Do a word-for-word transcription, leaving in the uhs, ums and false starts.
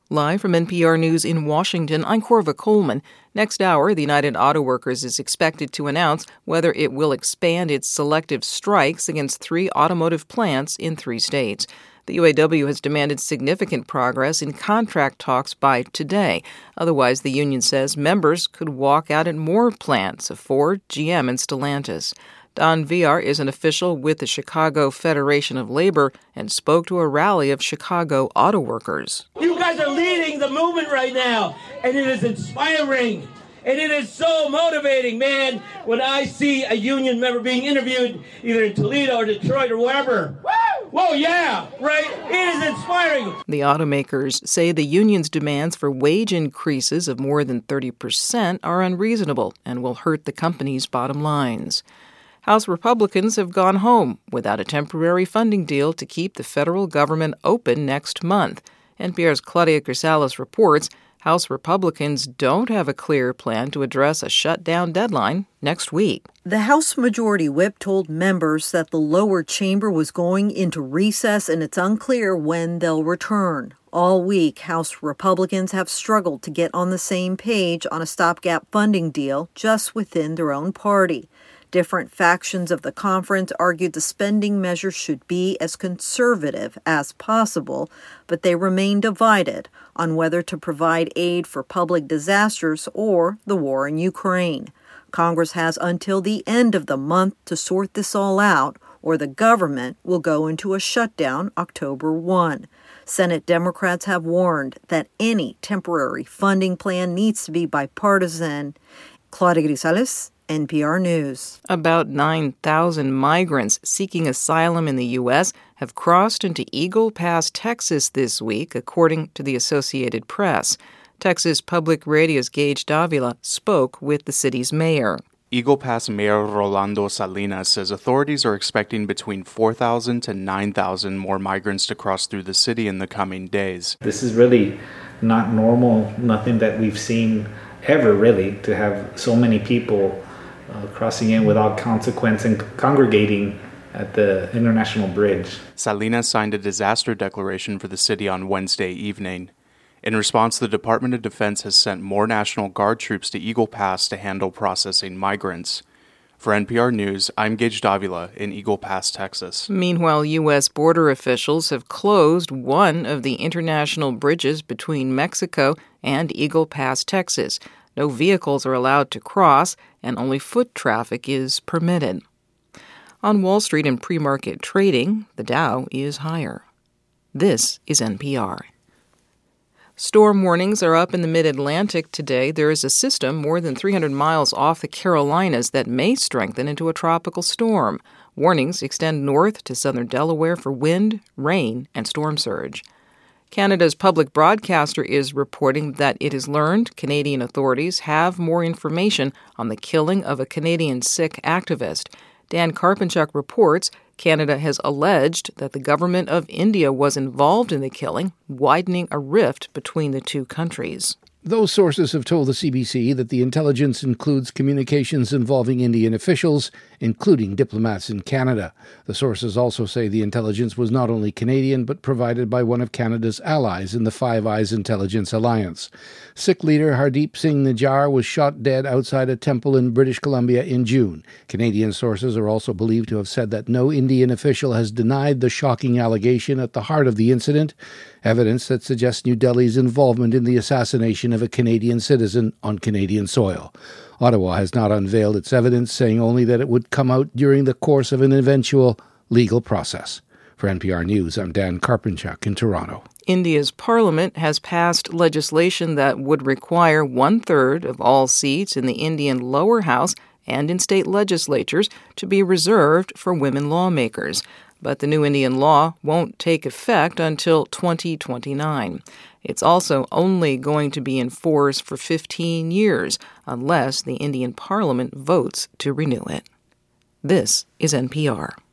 Live from N P R News in Washington, I'm Corva Coleman. Next hour, the United Auto Workers is expected to announce whether it will expand its selective strikes against three automotive plants in three states. The U A W has demanded significant progress in contract talks by today. Otherwise, the union says members could walk out at more plants of Ford, G M, and Stellantis. Don Villar is an official with the Chicago Federation of Labor and spoke to a rally of Chicago auto workers. You guys are leading the movement right now, and it is inspiring, and it is so motivating, man, when I see a union member being interviewed either in Toledo or Detroit or wherever. Woo! Whoa, yeah, right? It is inspiring. The automakers say the union's demands for wage increases of more than thirty percent are unreasonable and will hurt the company's bottom lines. House Republicans have gone home without a temporary funding deal to keep the federal government open next month. N P R's Claudia Grisales reports House Republicans don't have a clear plan to address a shutdown deadline next week. The House Majority Whip told members that the lower chamber was going into recess and it's unclear when they'll return. All week, House Republicans have struggled to get on the same page on a stopgap funding deal just within their own party. Different factions of the conference argued the spending measure should be as conservative as possible, but they remain divided on whether to provide aid for public disasters or the war in Ukraine. Congress has until the end of the month to sort this all out, or the government will go into a shutdown October first. Senate Democrats have warned that any temporary funding plan needs to be bipartisan. Claudia Grisales, N P R News. About nine thousand migrants seeking asylum in the U S have crossed into Eagle Pass, Texas this week, according to the Associated Press. Texas Public Radio's Gage Davila spoke with the city's mayor. Eagle Pass Mayor Rolando Salinas says authorities are expecting between four thousand to nine thousand more migrants to cross through the city in the coming days. This is really not normal, nothing that we've seen ever, really, to have so many people Uh, crossing in without consequence and congregating at the International Bridge. Salinas signed a disaster declaration for the city on Wednesday evening. In response, the Department of Defense has sent more National Guard troops to Eagle Pass to handle processing migrants. For N P R News, I'm Gage Davila in Eagle Pass, Texas. Meanwhile, U S border officials have closed one of the international bridges between Mexico and Eagle Pass, Texas. No vehicles are allowed to cross, and only foot traffic is permitted. On Wall Street in pre-market trading, the Dow is higher. This is N P R. Storm warnings are up in the mid-Atlantic today. There is a system more than three hundred miles off the Carolinas that may strengthen into a tropical storm. Warnings extend north to southern Delaware for wind, rain, and storm surge. Canada's public broadcaster is reporting that it has learned Canadian authorities have more information on the killing of a Canadian Sikh activist. Dan Karpinchuk reports Canada has alleged that the government of India was involved in the killing, widening a rift between the two countries. Those sources have told the C B C that the intelligence includes communications involving Indian officials, including diplomats in Canada. The sources also say the intelligence was not only Canadian, but provided by one of Canada's allies in the Five Eyes Intelligence Alliance. Sikh leader Hardeep Singh Nijjar was shot dead outside a temple in British Columbia in June. Canadian sources are also believed to have said that no Indian official has denied the shocking allegation at the heart of the incident, evidence that suggests New Delhi's involvement in the assassination of a Canadian citizen on Canadian soil. Ottawa has not unveiled its evidence, saying only that it would come out during the course of an eventual legal process. For N P R News, I'm Dan Karpinchuk in Toronto. India's parliament has passed legislation that would require one-third of all seats in the Indian lower house and in state legislatures to be reserved for women lawmakers. But the new Indian law won't take effect until twenty twenty-nine. It's also only going to be in force for fifteen years unless the Indian Parliament votes to renew it. This is N P R.